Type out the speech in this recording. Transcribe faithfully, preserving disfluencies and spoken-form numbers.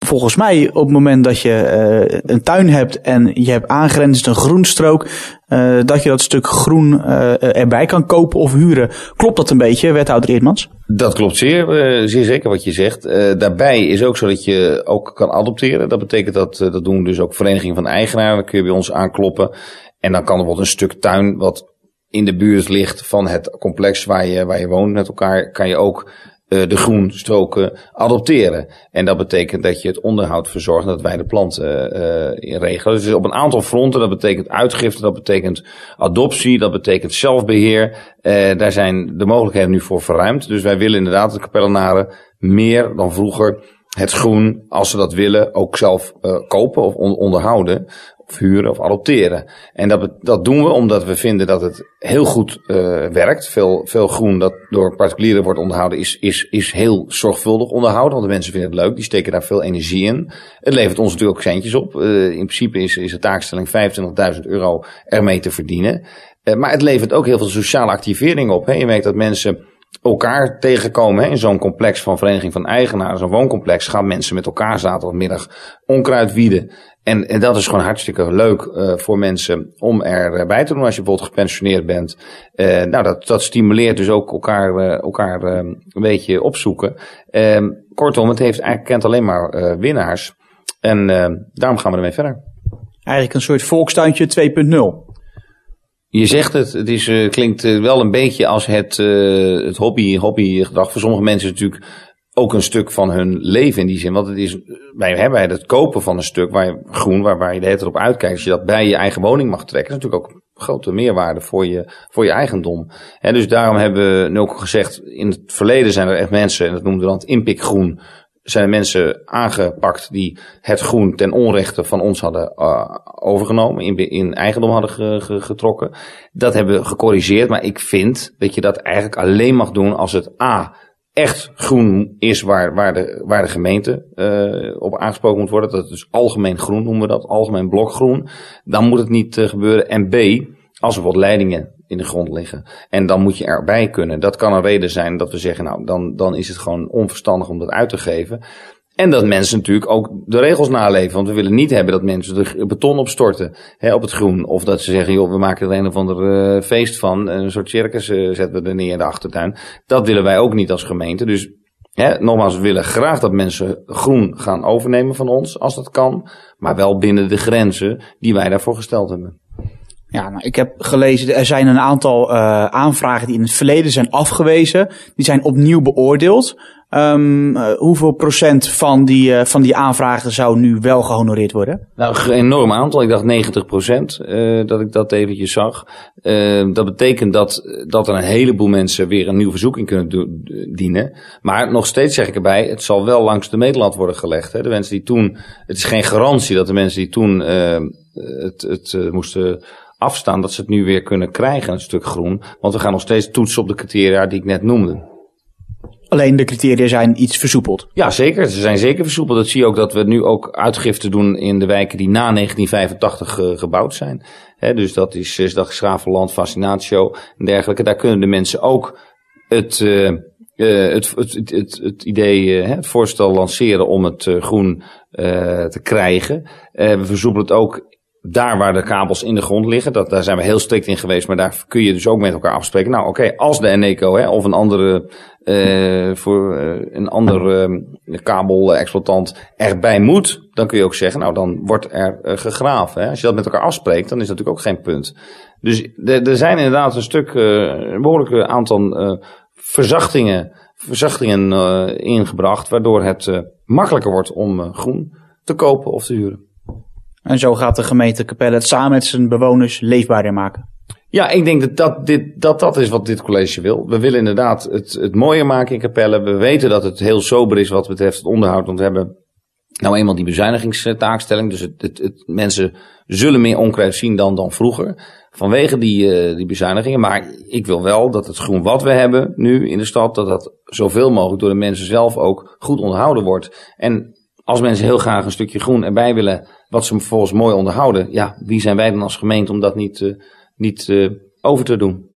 volgens mij op het moment dat je uh, een tuin hebt en je hebt aangrenzend een groenstrook, uh, dat je dat stuk groen uh, erbij kan kopen of huren. Klopt dat een beetje, wethouder Eertmans? Dat klopt zeer, uh, zeer zeker wat je zegt. Uh, daarbij is ook zo dat je ook kan adopteren. Dat betekent dat, uh, dat doen dus ook verenigingen van eigenaren. Dan kun je bij ons aankloppen. En dan kan er bijvoorbeeld een stuk tuin wat in de buurt ligt van het complex waar je, waar je woont met elkaar, kan je ook uh, de groenstroken adopteren. En dat betekent dat je het onderhoud verzorgt en dat wij de planten uh, regelen. Dus op een aantal fronten, dat betekent uitgifte, dat betekent adoptie, dat betekent zelfbeheer. Uh, daar zijn de mogelijkheden nu voor verruimd. Dus wij willen inderdaad de Kapellenaren meer dan vroeger het groen, als ze dat willen, ook zelf uh, kopen of on- onderhouden. Of huren of adopteren. En dat, dat doen we omdat we vinden dat het heel goed uh, werkt. Veel, veel groen dat door particulieren wordt onderhouden is, is, is heel zorgvuldig onderhouden. Want de mensen vinden het leuk, die steken daar veel energie in. Het levert ons natuurlijk ook centjes op. Uh, in principe is, is de taakstelling vijfentwintigduizend euro ermee te verdienen. Uh, maar het levert ook heel veel sociale activering op. Hè. Je merkt dat mensen elkaar tegenkomen, hè, in zo'n complex van vereniging van eigenaren, zo'n wooncomplex, gaan mensen met elkaar zaterdagmiddag onkruid wieden. En, en dat is gewoon hartstikke leuk uh, voor mensen om erbij te doen als je bijvoorbeeld gepensioneerd bent. Uh, nou, dat, dat stimuleert dus ook elkaar, uh, elkaar uh, een beetje opzoeken. Uh, kortom, het heeft eigenlijk kent alleen maar uh, winnaars. En uh, daarom gaan we ermee verder. Eigenlijk een soort volkstuintje twee punt nul. Je zegt het, het is, uh, klinkt uh, wel een beetje als het, uh, het hobby, hobbygedrag. Voor sommige mensen is het natuurlijk ook een stuk van hun leven in die zin. Want het is bij, hè, bij het kopen van een stuk waar je, groen, waar, waar je de hele tijd op uitkijkt, als je dat bij je eigen woning mag trekken, is natuurlijk ook een grote meerwaarde voor je, voor je eigendom. En dus daarom hebben we nu ook gezegd, in het verleden zijn er echt mensen, en dat noemden we dan het inpikgroen, zijn er mensen aangepakt die het groen ten onrechte van ons hadden uh, overgenomen, in, in eigendom hadden ge, ge, getrokken. Dat hebben we gecorrigeerd, maar ik vind dat je dat eigenlijk alleen mag doen als het A, echt groen is waar, waar, de, waar de gemeente uh, op aangesproken moet worden. Dat is dus algemeen groen noemen we dat, algemeen blokgroen. Dan moet het niet uh, gebeuren. En B, als er wat leidingen in de grond liggen. En dan moet je erbij kunnen. Dat kan een reden zijn dat we zeggen, nou, dan, dan is het gewoon onverstandig om dat uit te geven. En dat mensen natuurlijk ook de regels naleven. Want we willen niet hebben dat mensen de beton opstorten, hè, op het groen. Of dat ze zeggen, joh, we maken er een of ander uh, feest van. Een soort circus uh, zetten we er neer in de achtertuin. Dat willen wij ook niet als gemeente. Dus hè, nogmaals, we willen graag dat mensen groen gaan overnemen van ons, als dat kan. Maar wel binnen de grenzen die wij daarvoor gesteld hebben. Ja, nou, ik heb gelezen, er zijn een aantal uh, aanvragen die in het verleden zijn afgewezen. Die zijn opnieuw beoordeeld. Um, uh, hoeveel procent van die, uh, van die aanvragen zou nu wel gehonoreerd worden? Nou, een enorm aantal. Ik dacht negentig procent uh, dat ik dat eventjes zag. Uh, dat betekent dat, dat er een heleboel mensen weer een nieuw verzoek in kunnen do- dienen. Maar nog steeds zeg ik erbij, het zal wel langs de meetlat worden gelegd. Hè. De mensen die toen, het is geen garantie dat de mensen die toen uh, het, het uh, moesten afstaan, dat ze het nu weer kunnen krijgen, een stuk groen. Want we gaan nog steeds toetsen op de criteria die ik net noemde. Alleen de criteria zijn iets versoepeld. Ja, zeker. Ze zijn zeker versoepeld. Dat zie je ook dat we nu ook uitgifte doen in de wijken die na negentien vijfentachtig uh, gebouwd zijn. He, dus dat is Zesdag, Schravenland, Fascinatio en dergelijke. Daar kunnen de mensen ook het, uh, uh, het, het, het, het, het idee, uh, het voorstel lanceren om het uh, groen uh, te krijgen. Uh, we versoepelen het ook daar waar de kabels in de grond liggen. Dat, daar zijn we heel strikt in geweest, maar daar kun je dus ook met elkaar afspreken. Nou, oké, okay, als de Eneco hè, of een andere uh, voor uh, een andere uh, kabelexploitant erbij moet, dan kun je ook zeggen, nou, dan wordt er uh, gegraven. Hè. Als je dat met elkaar afspreekt, dan is dat natuurlijk ook geen punt. Dus er zijn inderdaad een stuk, uh, een behoorlijke aantal uh, verzachtingen, verzachtingen uh, ingebracht, waardoor het uh, makkelijker wordt om uh, groen te kopen of te huren. En zo gaat de gemeente Capelle het samen met zijn bewoners leefbaarder maken. Ja, ik denk dat dat, dit, dat dat is wat dit college wil. We willen inderdaad het, het mooier maken in Capelle. We weten dat het heel sober is wat betreft het onderhoud. Want we hebben nou eenmaal die bezuinigingstaakstelling. Dus het, het, het, mensen zullen meer onkruid zien dan, dan vroeger. Vanwege die, uh, die bezuinigingen. Maar ik wil wel dat het groen wat we hebben nu in de stad, dat dat zoveel mogelijk door de mensen zelf ook goed onderhouden wordt. En als mensen heel graag een stukje groen erbij willen, wat ze vervolgens mooi onderhouden, ja, wie zijn wij dan als gemeente om dat niet, uh, niet uh, over te doen?